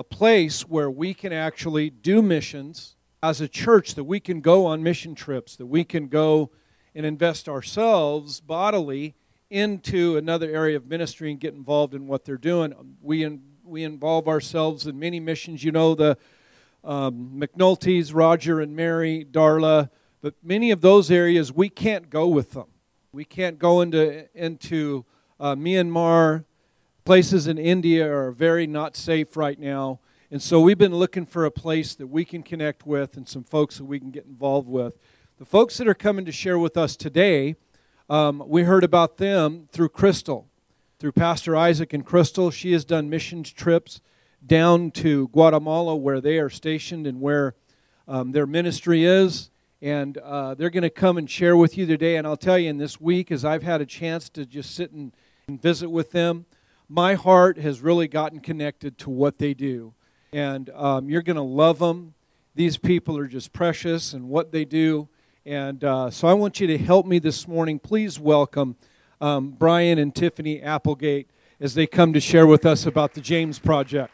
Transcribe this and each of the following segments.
place where we can actually do missions as a church, that we can go on mission trips, that we can go and invest ourselves bodily into another area of ministry and get involved in what they're doing. We involve ourselves in many missions. You know, the McNulty's, Roger and Mary, Darla, but many of those areas we can't go with them. We can't go into Myanmar. Places in India are very not safe right now. And so we've been looking for a place that we can connect with and some folks that we can get involved with. The folks that are coming to share with us today, we heard about them through Crystal, through Pastor Isaac and Crystal. She has done missions trips down to Guatemala where they are stationed and where their ministry is. And they're going to come and share with you today. And I'll tell you, in this week, as I've had a chance to just sit and visit with them, my heart has really gotten connected to what they do. And you're going to love them. These people are just precious in what they do. And so I want you to help me this morning. Please welcome Brian and Tiffany Applegate as they come to share with us about the James Project.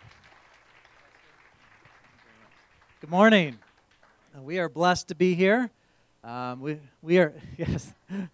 Good morning. We are blessed to be here. We are, yes,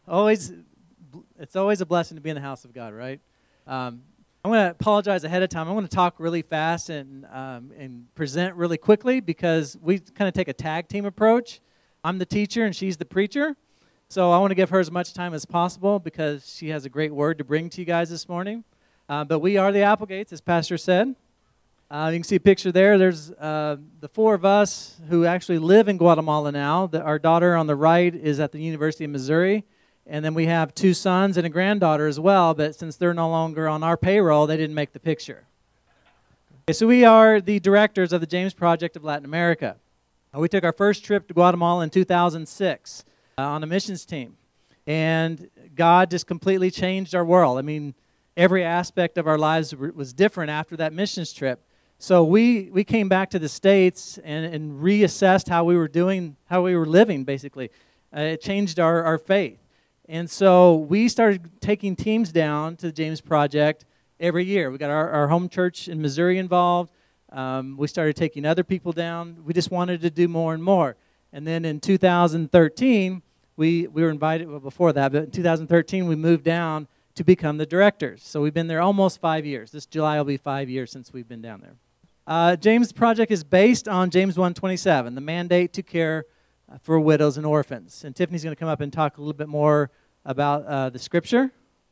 it's always a blessing to be in the house of God, right? I'm going to apologize ahead of time. I'm going to talk really fast and present really quickly because we kind of take a tag team approach. I'm the teacher and she's the preacher. So I want to give her as much time as possible because she has a great word to bring to you guys this morning. But we are the Applegates, as Pastor said. You can see a picture there. There's the four of us who actually live in Guatemala now. Our daughter on the right is at the University of Missouri. And then we have two sons and a granddaughter as well, but since they're no longer on our payroll, they didn't make the picture. Okay, so we are the directors of the James Project of Latin America. We took our first trip to Guatemala in 2006 on a missions team. And God just completely changed our world. I mean, every aspect of our lives was different after that missions trip. So we came back to the States and reassessed how we were doing, how we were living, basically. It changed our faith. And so we started taking teams down to the James Project every year. We got our home church in Missouri involved. We started taking other people down. We just wanted to do more and more. And then in 2013, we were invited, well, before that, but in 2013, we moved down to become the directors. So we've been there almost 5 years. This July will be 5 years since we've been down there. James Project is based on James 1:27, the mandate to care for widows and orphans. And Tiffany's going to come up and talk a little bit more about the scripture.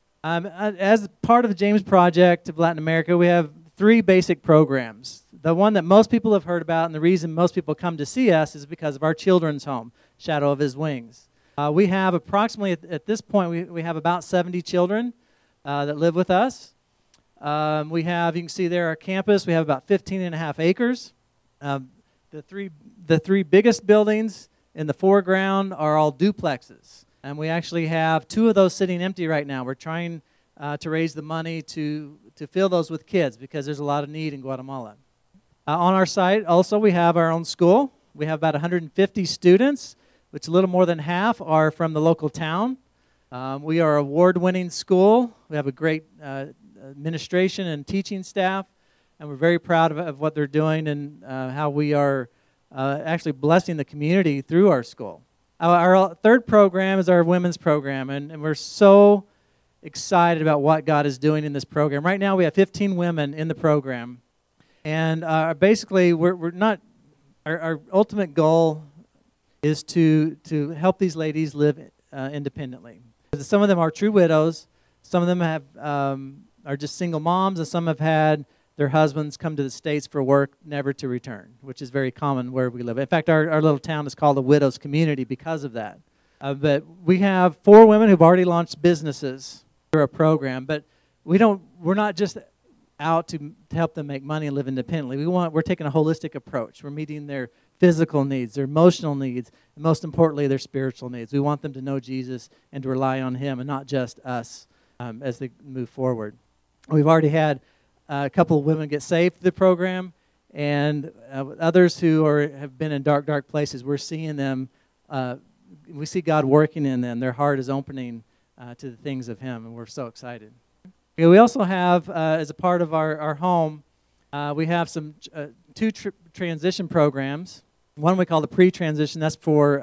As part of the James Project of Latin America, we have 3 basic programs. The one that most people have heard about and the reason most people come to see us is because of our children's home, Shadow of His Wings. We have approximately, at this point, we have about 70 children that live with us. We have, you can see there, our campus, we have about 15 and a half acres. The three biggest buildings in the foreground are all duplexes. And we actually have 2 of those sitting empty right now. We're trying to raise the money to fill those with kids because there's a lot of need in Guatemala. On our site, also, we have our own school. We have about 150 students, which a little more than half are from the local town. We are an award-winning school. We have a great administration and teaching staff, and we're very proud of what they're doing and how we are actually blessing the community through our school. Our third program is our women's program, and we're so excited about what God is doing in this program. Right now we have 15 women in the program, and basically we're not, our ultimate goal is to help these ladies live independently. Some of them are true widows, some of them are just single moms, and some have had their husbands come to the States for work, never to return, which is very common where we live. In fact, our little town is called a widow's community because of that. But we have 4 women who've already launched businesses through our program, but we're not just out to help them make money and live independently. We're taking a holistic approach. We're meeting their physical needs, their emotional needs, and most importantly, their spiritual needs. We want them to know Jesus and to rely on Him and not just us as they move forward. We've already had a couple of women get saved through the program, and others who have been in dark places, we're seeing them, we see God working in them. Their heart is opening to the things of Him, and we're so excited. We also have, as a part of our home, We have some two transition programs. One we call the pre-transition. That's for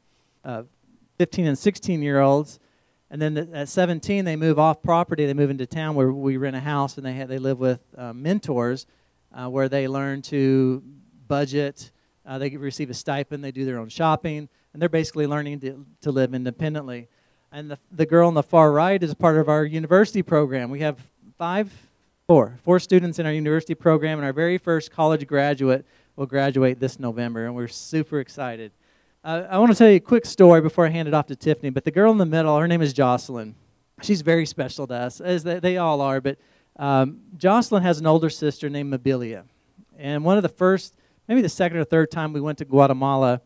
15 and 16-year-olds. And then at 17, they move off property. They move into town where we rent a house, and they live with mentors where they learn to budget. They receive a stipend. They do their own shopping. And they're basically learning to live independently. And the girl on the far right is a part of our university program. We have four students in our university program, and our very first college graduate will graduate this November, and we're super excited. I want to tell you a quick story before I hand it off to Tiffany, but the girl in the middle, her name is Jocelyn. She's very special to us, as they all are, but Jocelyn has an older sister named Mobilia. And one of the first, maybe the second or third time we went to Guatemala,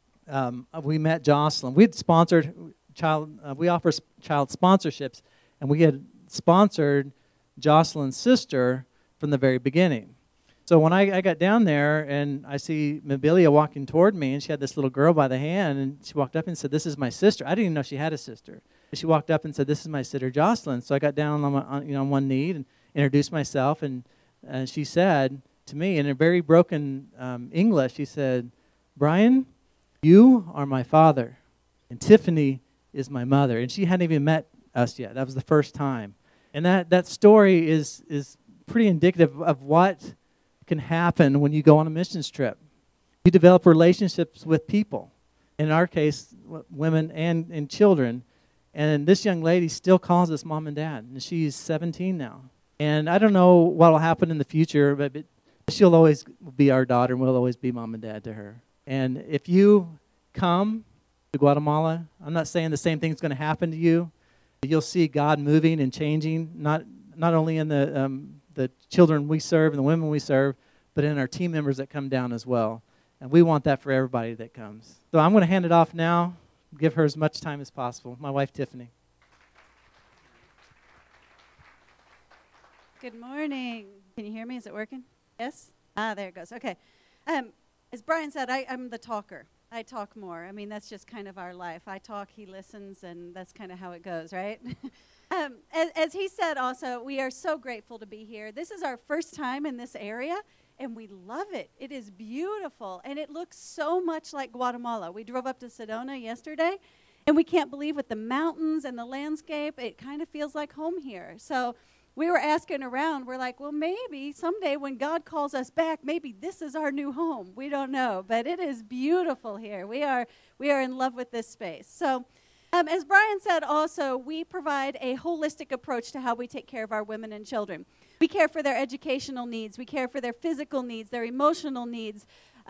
we met Jocelyn. We had sponsored we offer child sponsorships, and we had sponsored Jocelyn's sister from the very beginning. So when I got down there and I see Mobilia walking toward me, and she had this little girl by the hand, and she walked up and said, "This is my sister." I didn't even know she had a sister. She walked up and said, "This is my sister Jocelyn." So I got down on one knee and introduced myself, and she said to me in a very broken English, she said, "Brian, you are my father, and Tiffany is my mother." And she hadn't even met us yet. That was the first time. And that story is pretty indicative of what can happen when you go on a missions trip. You develop relationships with people. In our case, women and children. And this young lady still calls us mom and dad. And she's 17 now. And I don't know what will happen in the future, but she'll always be our daughter, and we'll always be mom and dad to her. And if you come to Guatemala, I'm not saying the same thing's going to happen to you. You'll see God moving and changing, not only in the children we serve and the women we serve, but in our team members that come down as well. And we want that for everybody that comes. So I'm going to hand it off now, give her as much time as possible. My wife, Tiffany. Good morning. Can you hear me? Is it working? Yes? There it goes. Okay. As Brian said, I'm the talker. I talk more. I mean, that's just kind of our life. I talk, he listens, and that's kind of how it goes, right? As he said also, we are so grateful to be here. This is our first time in this area, and we love it. It is beautiful, and it looks so much like Guatemala. We drove up to Sedona yesterday, and we can't believe with the mountains and the landscape, it kind of feels like home here. So we were asking around. We're like, well, maybe someday when God calls us back, maybe this is our new home. We don't know, but it is beautiful here. We are in love with this space. So as Brian said also, we provide a holistic approach to how we take care of our women and children. We care for their educational needs. We care for their physical needs, their emotional needs.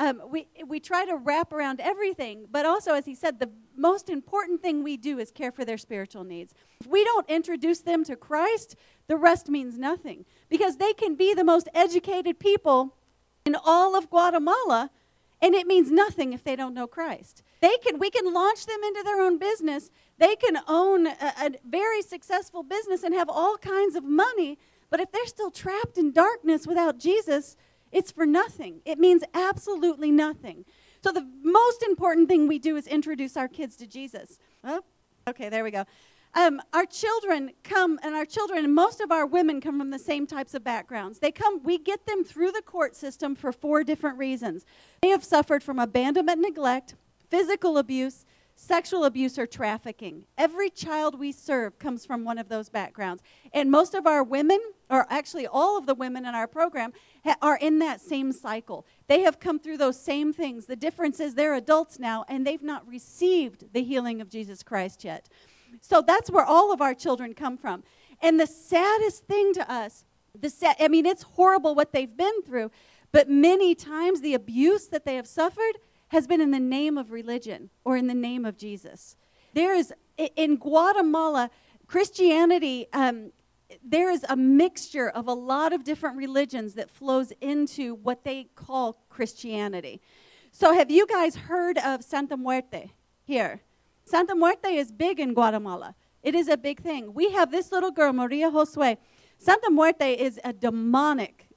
We try to wrap around everything, but also, as he said, the most important thing we do is care for their spiritual needs. If we don't introduce them to Christ, the rest means nothing, because they can be the most educated people in all of Guatemala, and it means nothing if they don't know Christ. We can launch them into their own business. They can own a very successful business and have all kinds of money, but if they're still trapped in darkness without Jesus, it's for nothing. It means absolutely nothing. So the most important thing we do is introduce our kids to Jesus. Oh, okay, there we go. Our children come, and most of our women come from the same types of backgrounds. We get them through the court system for 4 different reasons. They have suffered from abandonment, neglect, physical abuse, sexual abuse, or trafficking. Every child we serve comes from one of those backgrounds. And most of our women, or actually all of the women in our program, are in that same cycle. They have come through those same things. The difference is they're adults now, and they've not received the healing of Jesus Christ yet. So that's where all of our children come from. And the saddest thing to us, it's horrible what they've been through, but many times the abuse that they have suffered has been in the name of religion or in the name of Jesus. There is, in Guatemala, Christianity, there is a mixture of a lot of different religions that flows into what they call Christianity. So have you guys heard of Santa Muerte here? Santa Muerte is big in Guatemala. It is a big thing. We have this little girl, Maria Josue. Santa Muerte is a demonic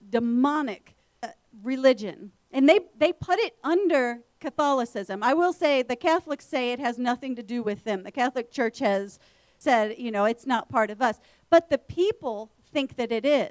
religion. And they put it under Catholicism. I will say the Catholics say it has nothing to do with them. The Catholic Church has said, it's not part of us. But the people think that it is.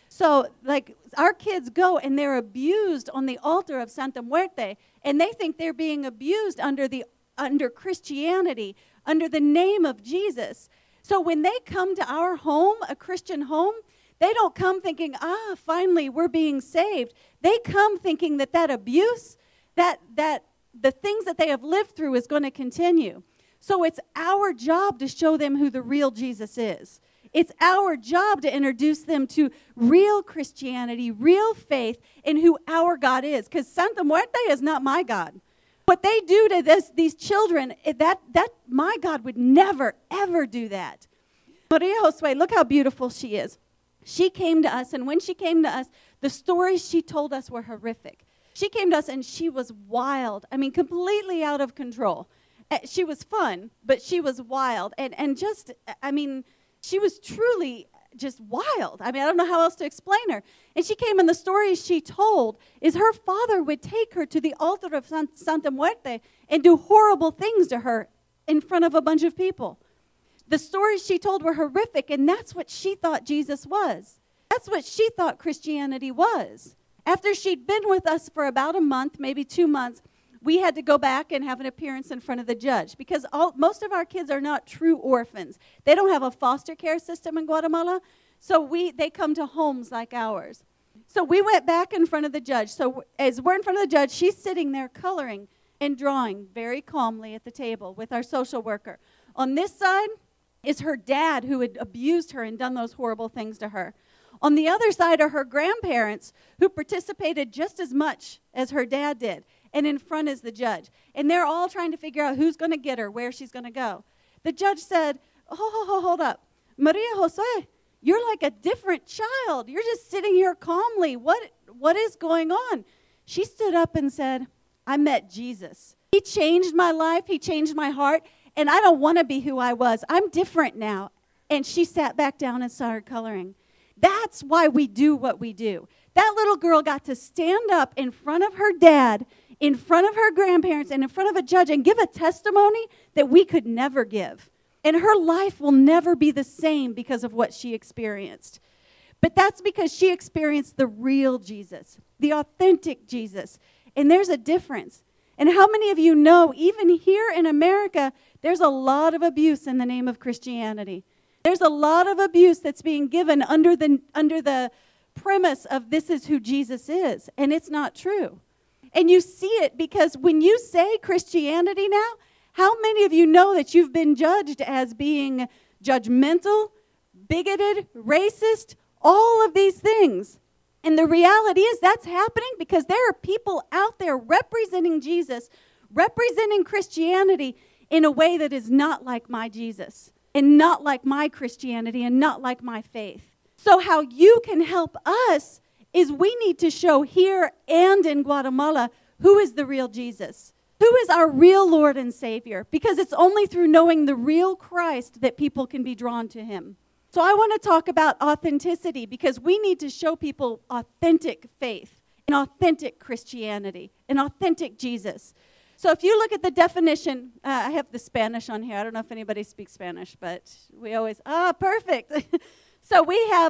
So, like, our kids go and they're abused on the altar of Santa Muerte, and they think they're being abused under Christianity, under the name of Jesus. So when they come to our home, a Christian home, they don't come thinking, finally, we're being saved. They come thinking that abuse, that the things that they have lived through is going to continue. So it's our job to show them who the real Jesus is. It's our job to introduce them to real Christianity, real faith in who our God is. Because Santa Muerte is not my God. What they do to these children, that my God would never, ever do that. Maria Josue, look how beautiful she is. She came to us, and when she came to us, the stories she told us were horrific. She came to us, and she was wild. I mean, completely out of control. She was fun, but she was wild. And just, I mean, she was truly just wild. I mean, I don't know how else to explain her. And she came, and the stories she told is her father would take her to the altar of Santa Muerte and do horrible things to her in front of a bunch of people. The stories she told were horrific, and that's what she thought Jesus was. That's what she thought Christianity was. After she'd been with us for about a month, maybe 2 months, we had to go back and have an appearance in front of the judge because most of our kids are not true orphans. They don't have a foster care system in Guatemala, so they come to homes like ours. So we went back in front of the judge. So as we're in front of the judge, she's sitting there coloring and drawing very calmly at the table with our social worker. On this side is her dad who had abused her and done those horrible things to her. On the other side are her grandparents who participated just as much as her dad did. And in front is the judge. And they're all trying to figure out who's going to get her, where she's going to go. The judge said, hold up. Maria Josue, you're like a different child. You're just sitting here calmly. What is going on? She stood up and said, I met Jesus. He changed my life. He changed my heart. And I don't want to be who I was. I'm different now. And she sat back down and started coloring. That's why we do what we do. That little girl got to stand up in front of her dad, in front of her grandparents, and in front of a judge and give a testimony that we could never give. And her life will never be the same because of what she experienced. But that's because she experienced the real Jesus, the authentic Jesus. And there's a difference. And how many of you know, even here in America, there's a lot of abuse in the name of Christianity. There's a lot of abuse that's being given under the premise of this is who Jesus is, and it's not true. And you see it because when you say Christianity now, how many of you know that you've been judged as being judgmental, bigoted, racist, all of these things? And the reality is that's happening because there are people out there representing Jesus, representing Christianity in a way that is not like my Jesus, and not like my Christianity, and not like my faith. So how you can help us is we need to show here and in Guatemala who is the real Jesus, who is our real Lord and Savior, because it's only through knowing the real Christ that people can be drawn to him. So I want to talk about authenticity because we need to show people authentic faith, and authentic Christianity, an authentic Jesus. So if you look at the definition, I have the Spanish on here. I don't know if anybody speaks Spanish, but we always, perfect. So we have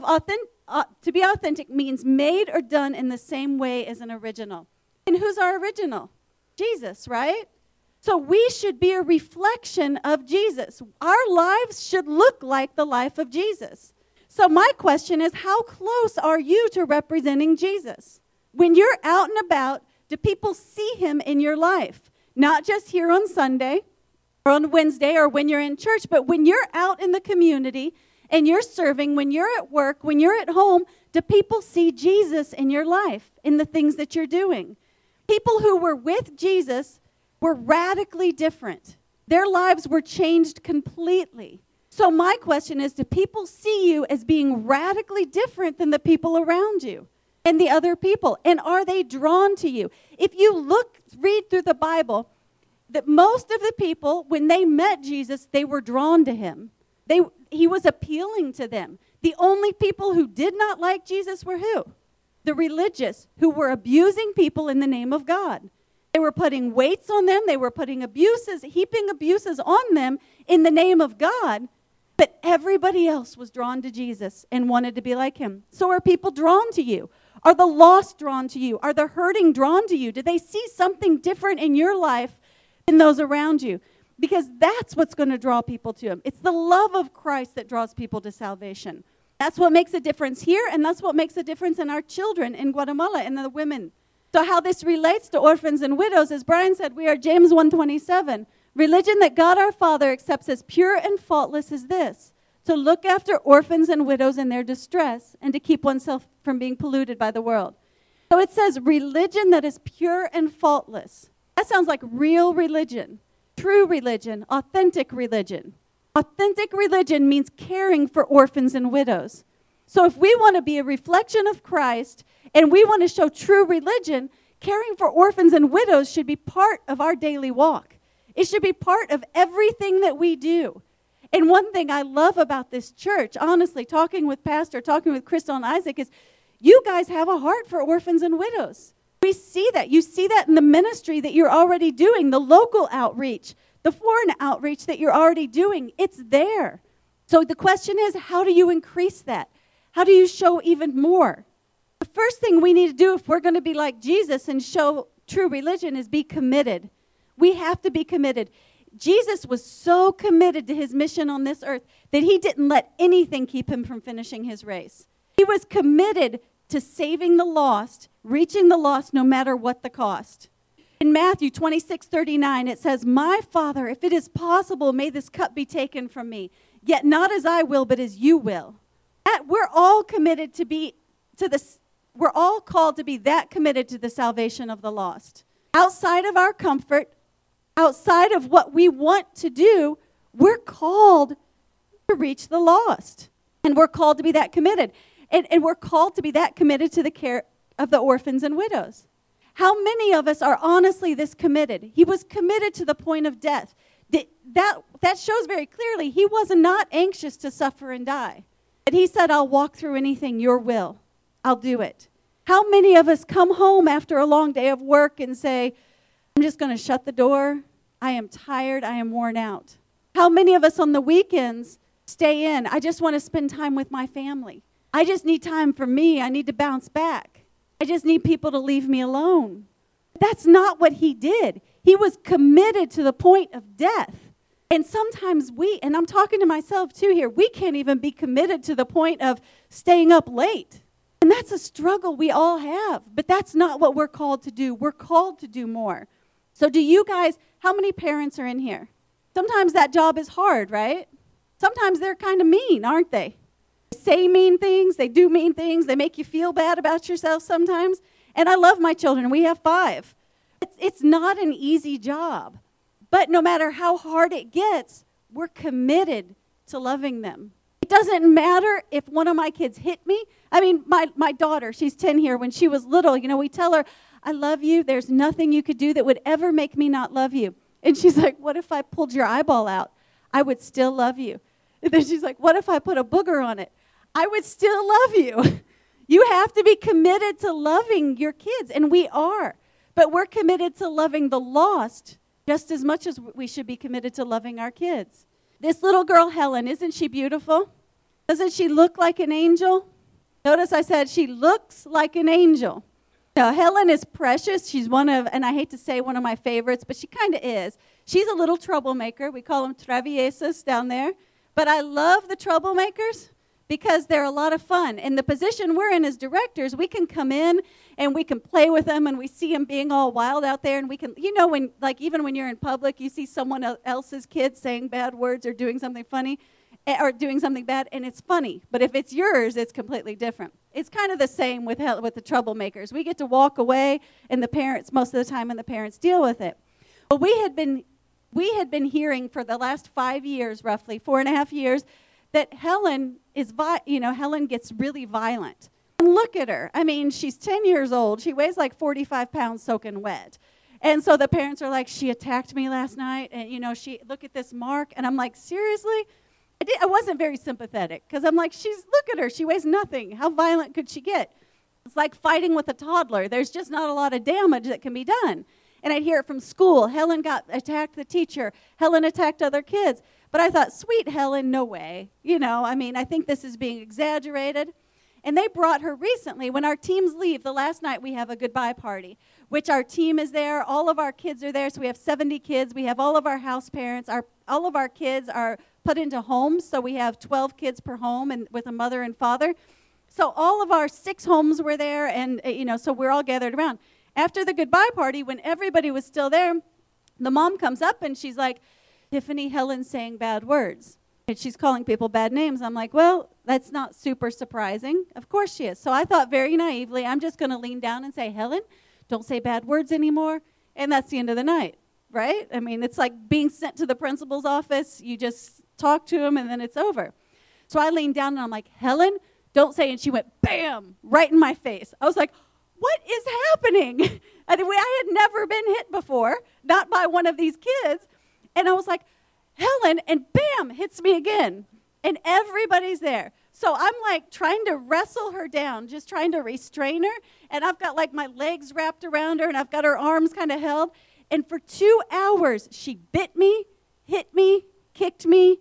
to be authentic means made or done in the same way as an original. And who's our original? Jesus, right? So we should be a reflection of Jesus. Our lives should look like the life of Jesus. So my question is, how close are you to representing Jesus? When you're out and about, do people see him in your life? Not just here on Sunday or on Wednesday or when you're in church, but when you're out in the community and you're serving, when you're at work, when you're at home, do people see Jesus in your life, in the things that you're doing? People who were with Jesus were radically different. Their lives were changed completely. So my question is, do people see you as being radically different than the people around you and the other people? And are they drawn to you? If you read through the Bible, that most of the people, when they met Jesus, they were drawn to him. He was appealing to them. The only people who did not like Jesus were who? The religious, who were abusing people in the name of God. They were putting weights on them. They were putting heaping abuses on them in the name of God. But everybody else was drawn to Jesus and wanted to be like him. So are people drawn to you? Are the lost drawn to you? Are the hurting drawn to you? Do they see something different in your life than those around you? Because that's what's going to draw people to him. It's the love of Christ that draws people to salvation. That's what makes a difference here, and that's what makes a difference in our children in Guatemala and the women. So how this relates to orphans and widows, as Brian said, we are James 1:27. Religion that God our Father accepts as pure and faultless is this: to look after orphans and widows in their distress and to keep oneself from being polluted by the world. So it says religion that is pure and faultless. That sounds like real religion, true religion, authentic religion. Authentic religion means caring for orphans and widows. So if we want to be a reflection of Christ and we want to show true religion, caring for orphans and widows should be part of our daily walk. It should be part of everything that we do. And one thing I love about this church, honestly, talking with Pastor, talking with Crystal and Isaac, is you guys have a heart for orphans and widows. We see that. You see that in the ministry that you're already doing, the local outreach, the foreign outreach that you're already doing. It's there. So the question is, how do you increase that? How do you show even more? The first thing we need to do if we're going to be like Jesus and show true religion is be committed. We have to be committed. Jesus was so committed to his mission on this earth that he didn't let anything keep him from finishing his race. He was committed to saving the lost, reaching the lost no matter what the cost. In Matthew 26:39, it says, "My Father, if it is possible, may this cup be taken from me. Yet not as I will, but as you will." We're all committed to be to this. We're all called to be that committed to the salvation of the lost. Outside of our comfort, outside of what we want to do, we're called to reach the lost. And we're called to be that committed. And we're called to be that committed to the care of the orphans and widows. How many of us are honestly this committed? He was committed to the point of death. That shows very clearly he was not anxious to suffer and die. But he said, "I'll walk through anything, your will. I'll do it." How many of us come home after a long day of work and say, "I'm just going to shut the door. I am tired. I am worn out." How many of us on the weekends stay in? "I just want to spend time with my family. I just need time for me. I need to bounce back. I just need people to leave me alone." That's not what he did. He was committed to the point of death. And sometimes and I'm talking to myself too here, we can't even be committed to the point of staying up late. And that's a struggle we all have. But that's not what we're called to do. We're called to do more. So do you guys, how many parents are in here? Sometimes that job is hard, right? Sometimes they're kind of mean, aren't they? They say mean things, they do mean things, they make you feel bad about yourself sometimes. And I love my children. We have 5. It's not an easy job. But no matter how hard it gets, we're committed to loving them. It doesn't matter if one of my kids hit me. I mean, my daughter, she's 10 here. When she was little, we tell her, "I love you. There's nothing you could do that would ever make me not love you." And she's like, "What if I pulled your eyeball out? I would still love you." And then she's like, "What if I put a booger on it? I would still love you." You have to be committed to loving your kids, and we are. But we're committed to loving the lost just as much as we should be committed to loving our kids. This little girl, Helen, isn't she beautiful? Doesn't she look like an angel? Notice I said she looks like an angel. Now, Helen is precious. She's and I hate to say one of my favorites, but she kind of is. She's a little troublemaker. We call them traviesos down there. But I love the troublemakers because they're a lot of fun. And the position we're in as directors, we can come in and we can play with them, and we see them being all wild out there, and we can, when, even when you're in public, you see someone else's kid saying bad words or doing something funny, or doing something bad, and it's funny. But if it's yours, it's completely different. It's kind of the same with the troublemakers. We get to walk away, and the parents, most of the time, and the parents deal with it. But we had been hearing for the last 5 years, roughly 4.5 years, that Helen Helen gets really violent. And look at her. I mean, she's 10 years old. She weighs like 45 pounds soaking wet. And so the parents are like, "She attacked me last night, and look at this mark." And I'm like, seriously? I wasn't very sympathetic because I'm like, look at her. She weighs nothing. How violent could she get? It's like fighting with a toddler. There's just not a lot of damage that can be done. And I'd hear it from school. Helen attacked the teacher. Helen attacked other kids. But I thought, sweet Helen, no way. I think this is being exaggerated. And they brought her recently. When our teams leave, the last night we have a goodbye party, which our team is there. All of our kids are there. So we have 70 kids. We have all of our house parents. All of our kids are put into homes. So we have 12 kids per home and with a mother and father. So all of our 6 homes were there. And, so we're all gathered around. After the goodbye party, when everybody was still there, the mom comes up and she's like, Tiffany, Helen's saying bad words. And she's calling people bad names. I'm like, well, that's not super surprising. Of course she is. So I thought very naively, I'm just going to lean down and say, Helen, don't say bad words anymore. And that's the end of the night, right? It's like being sent to the principal's office. You just talk to him and then it's over. So I leaned down and I'm like, Helen, don't say. And she went, bam, right in my face. I was like, what is happening? I had never been hit before, not by one of these kids. And I was like, Helen, and bam, hits me again. And everybody's there. So I'm like trying to wrestle her down, just trying to restrain her. And I've got like my legs wrapped around her and I've got her arms kind of held. And for 2 hours, she bit me, hit me, kicked me,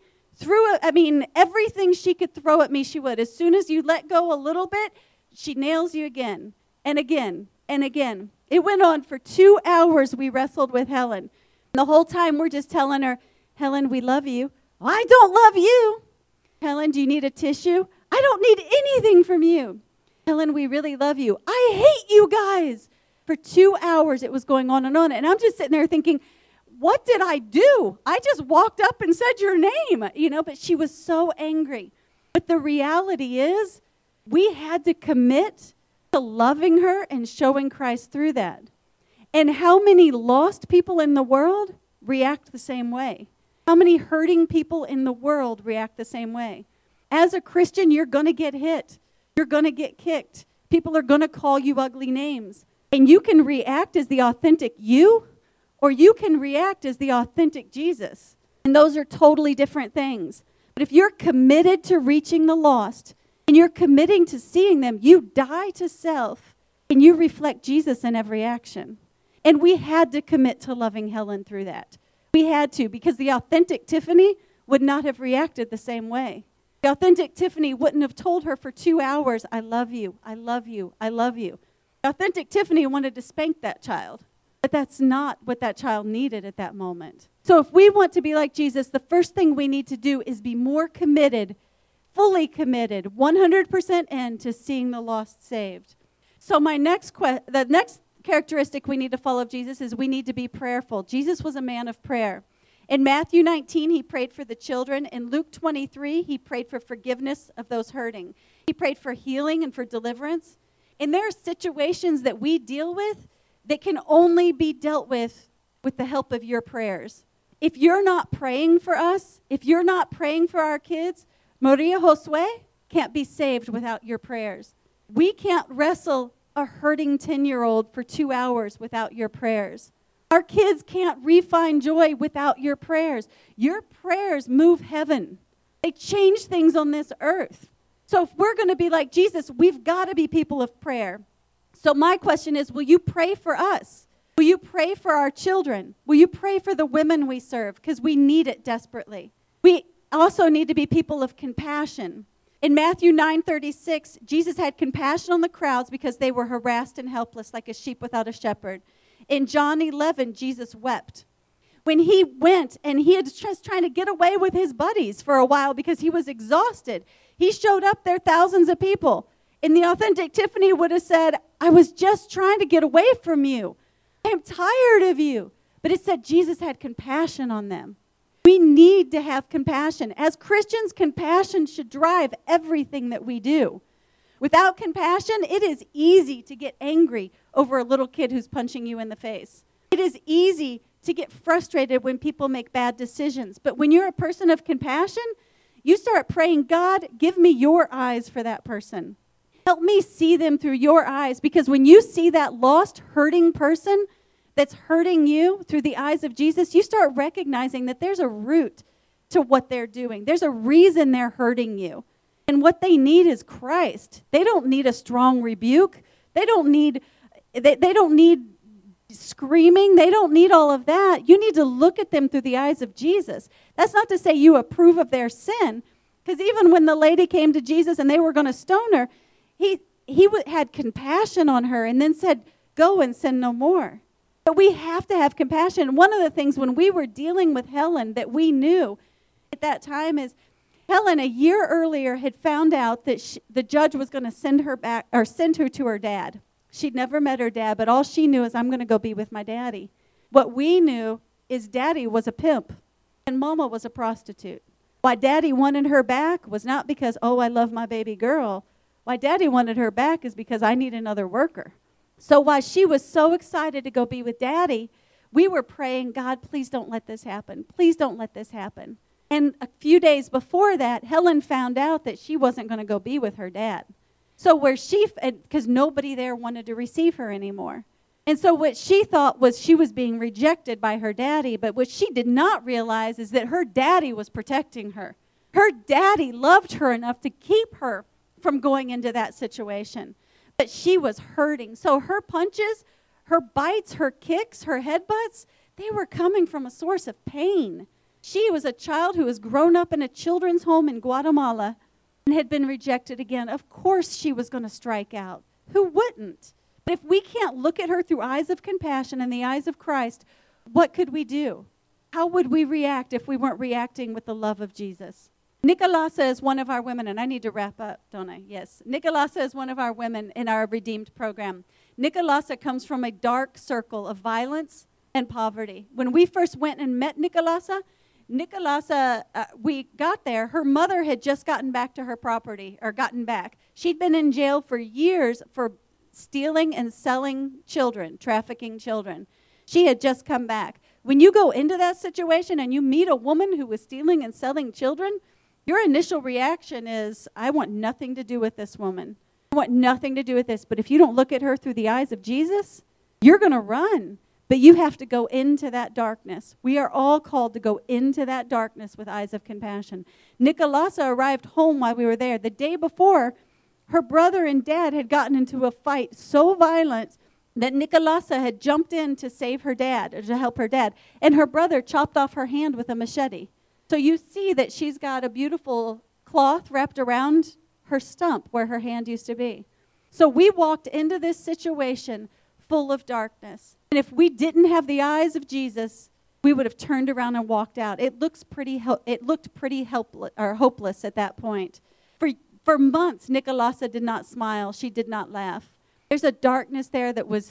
everything she could throw at me, she would. As soon as you let go a little bit, she nails you again and again and again. It went on for 2 hours. We wrestled with Helen. The whole time we're just telling her, Helen, we love you. I don't love you. Helen, do you need a tissue? I don't need anything from you. Helen, we really love you. I hate you guys. For 2 hours it was going on. And I'm just sitting there thinking, what did I do? I just walked up and said your name, but she was so angry. But the reality is we had to commit to loving her and showing Christ through that. And how many lost people in the world react the same way? How many hurting people in the world react the same way? As a Christian, you're going to get hit. You're going to get kicked. People are going to call you ugly names. And you can react as the authentic you, or you can react as the authentic Jesus. And those are totally different things. But if you're committed to reaching the lost, and you're committing to seeing them, you die to self, and you reflect Jesus in every action. And we had to commit to loving Helen through that. We had to, because the authentic Tiffany would not have reacted the same way. The authentic Tiffany wouldn't have told her for 2 hours, I love you, I love you, I love you. The authentic Tiffany wanted to spank that child, but that's not what that child needed at that moment. So if we want to be like Jesus, the first thing we need to do is be more committed, fully committed, 100% in to seeing the lost saved. So the next characteristic we need to follow of Jesus is we need to be prayerful. Jesus was a man of prayer. In Matthew 19, he prayed for the children. In Luke 23, he prayed for forgiveness of those hurting. He prayed for healing and for deliverance. And there are situations that we deal with that can only be dealt with the help of your prayers. If you're not praying for us, if you're not praying for our kids, Maria Josue can't be saved without your prayers. We can't wrestle a hurting 10-year-old for 2 hours without your prayers. Our kids can't refine joy without your prayers. Your prayers move heaven. They change things on this earth. So if we're going to be like Jesus, we've got to be people of prayer. So my question is, will you pray for us? Will you pray for our children? Will you pray for the women we serve? Because we need it desperately. We also need to be people of compassion. In Matthew 9:36, Jesus had compassion on the crowds because they were harassed and helpless like a sheep without a shepherd. In John 11, Jesus wept. When he went and he had just trying to get away with his buddies for a while because he was exhausted, he showed up there, thousands of people. And the authentic Tiffany would have said, I was just trying to get away from you. I'm tired of you. But it said Jesus had compassion on them. We need to have compassion. As Christians, compassion should drive everything that we do. Without compassion, it is easy to get angry over a little kid who's punching you in the face. It is easy to get frustrated when people make bad decisions. But when you're a person of compassion, you start praying, God, give me your eyes for that person. Help me see them through your eyes. Because when you see that lost, hurting person that's hurting you through the eyes of Jesus, you start recognizing that there's a root to what they're doing. There's a reason they're hurting you. And what they need is Christ. They don't need a strong rebuke. They don't need screaming. They don't need all of that. You need to look at them through the eyes of Jesus. That's not to say you approve of their sin, because even when the lady came to Jesus and they were going to stone her, he had compassion on her and then said, go and sin no more. But we have to have compassion. One of the things when we were dealing with Helen that we knew at that time is Helen, a year earlier, had found out that the judge was going to send her back or send her to her dad. She'd never met her dad, but all she knew is, I'm going to go be with my daddy. What we knew is daddy was a pimp and mama was a prostitute. Why daddy wanted her back was not because, oh, I love my baby girl. Why daddy wanted her back is because I need another worker. So while she was so excited to go be with daddy, we were praying, God, please don't let this happen. Please don't let this happen. And a few days before that, Helen found out that she wasn't going to go be with her dad. So because nobody there wanted to receive her anymore. And so what she thought was she was being rejected by her daddy, but what she did not realize is that her daddy was protecting her. Her daddy loved her enough to keep her from going into that situation. But she was hurting. So her punches, her bites, her kicks, her headbutts, they were coming from a source of pain. She was a child who was grown up in a children's home in Guatemala and had been rejected again. Of course she was going to strike out. Who wouldn't? But if we can't look at her through eyes of compassion and the eyes of Christ, what could we do? How would we react if we weren't reacting with the love of Jesus? Nicolasa is one of our women, and I need to wrap up, don't I? Yes. Nicolasa is one of our women in our Redeemed program. Nicolasa comes from a dark circle of violence and poverty. When we first went and met Nicolasa, we got there. Her mother had just gotten back to her property, or gotten back. She'd been in jail for years for stealing and selling children, trafficking children. She had just come back. When you go into that situation and you meet a woman who was stealing and selling children, your initial reaction is, I want nothing to do with this woman. I want nothing to do with this. But if you don't look at her through the eyes of Jesus, you're going to run. But you have to go into that darkness. We are all called to go into that darkness with eyes of compassion. Nicolasa arrived home while we were there. The day before, her brother and dad had gotten into a fight so violent that Nicolasa had jumped in to save her dad, or to help her dad. And her brother chopped off her hand with a machete. So you see that she's got a beautiful cloth wrapped around her stump where her hand used to be. So we walked into this situation full of darkness. And if we didn't have the eyes of Jesus, we would have turned around and walked out. It looked pretty helpless or hopeless at that point. For months, Nicolasa did not smile. She did not laugh. There's a darkness there that was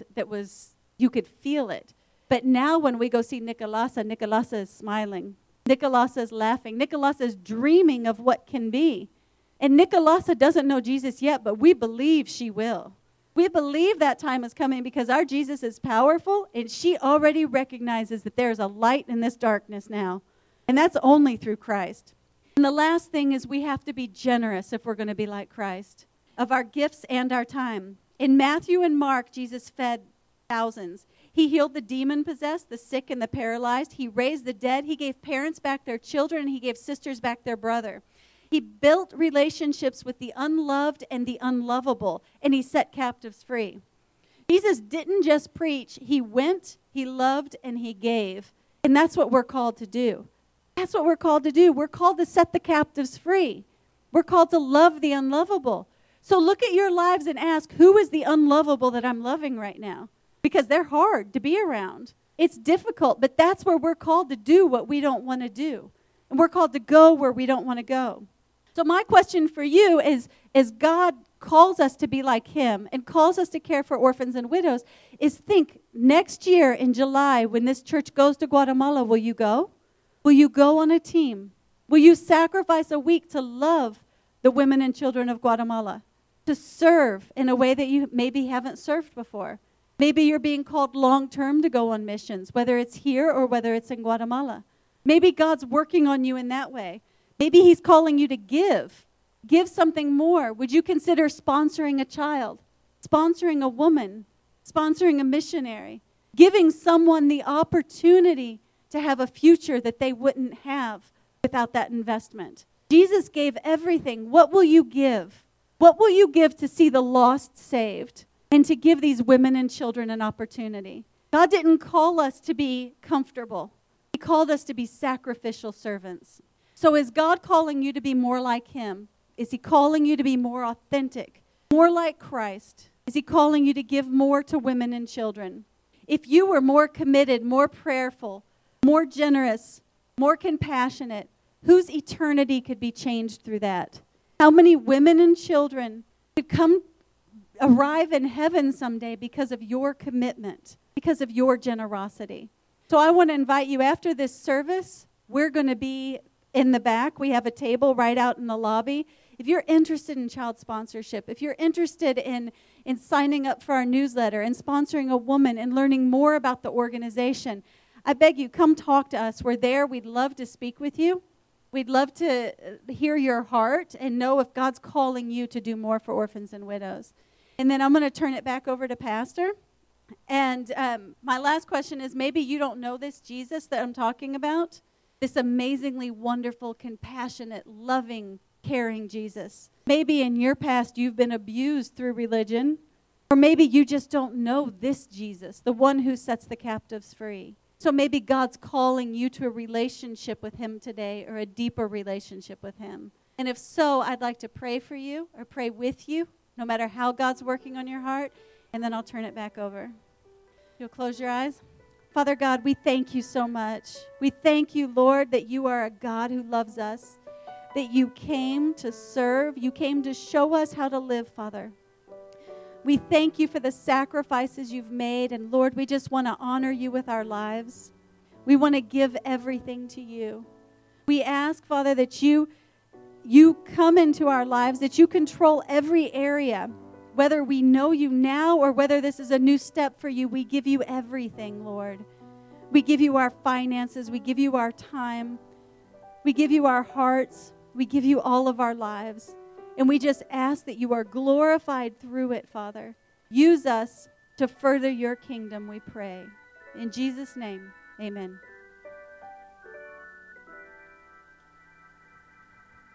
you could feel it. But now when we go see Nicolasa is smiling. Nicolasa is laughing. Nicolasa is dreaming of what can be. And Nicolasa doesn't know Jesus yet, but we believe she will. We believe that time is coming because our Jesus is powerful, and she already recognizes that there's a light in this darkness now. And that's only through Christ. And the last thing is we have to be generous if we're going to be like Christ, of our gifts and our time. In Matthew and Mark, Jesus fed thousands. He healed the demon-possessed, the sick, and the paralyzed. He raised the dead. He gave parents back their children, and he gave sisters back their brother. He built relationships with the unloved and the unlovable, and he set captives free. Jesus didn't just preach. He went, he loved, and he gave. And that's what we're called to do. That's what we're called to do. We're called to set the captives free. We're called to love the unlovable. So look at your lives and ask, who is the unlovable that I'm loving right now? Because they're hard to be around. It's difficult, but that's where we're called to do what we don't want to do. And we're called to go where we don't want to go. So my question for you is, as God calls us to be like him and calls us to care for orphans and widows, is think next year in July when this church goes to Guatemala, will you go? Will you go on a team? Will you sacrifice a week to love the women and children of Guatemala? To serve in a way that you maybe haven't served before? Maybe you're being called long-term to go on missions, whether it's here or whether it's in Guatemala. Maybe God's working on you in that way. Maybe he's calling you to give. Give something more. Would you consider sponsoring a child, sponsoring a woman, sponsoring a missionary, giving someone the opportunity to have a future that they wouldn't have without that investment? Jesus gave everything. What will you give? What will you give to see the lost saved and to give these women and children an opportunity? God didn't call us to be comfortable. He called us to be sacrificial servants. So is God calling you to be more like Him? Is He calling you to be more authentic, more like Christ? Is He calling you to give more to women and children? If you were more committed, more prayerful, more generous, more compassionate, whose eternity could be changed through that? How many women and children could arrive in heaven someday because of your commitment, because of your generosity? So I want to invite you after this service. We're going to be in the back. We have a table right out in the lobby. If you're interested in child sponsorship, if you're interested in signing up for our newsletter and sponsoring a woman and learning more about the organization, I beg you, come talk to us. We're there. We'd love to speak with you. We'd love to hear your heart and know if God's calling you to do more for orphans and widows. And then I'm going to turn it back over to Pastor. And my last question is, maybe you don't know this Jesus that I'm talking about, this amazingly wonderful, compassionate, loving, caring Jesus. Maybe in your past you've been abused through religion, or maybe you just don't know this Jesus, the one who sets the captives free. So maybe God's calling you to a relationship with Him today, or a deeper relationship with Him. And if so, I'd like to pray for you or pray with you, no matter how God's working on your heart, and then I'll turn it back over. You'll close your eyes. Father God, we thank you so much. We thank you, Lord, that you are a God who loves us, that you came to serve, you came to show us how to live, Father. We thank you for the sacrifices you've made, and Lord, we just want to honor you with our lives. We want to give everything to you. We ask, Father, that you come into our lives, that you control every area, whether we know you now or whether this is a new step for you. We give you everything, Lord. We give you our finances. We give you our time. We give you our hearts. We give you all of our lives. And we just ask that you are glorified through it, Father. Use us to further your kingdom, we pray. In Jesus' name, amen.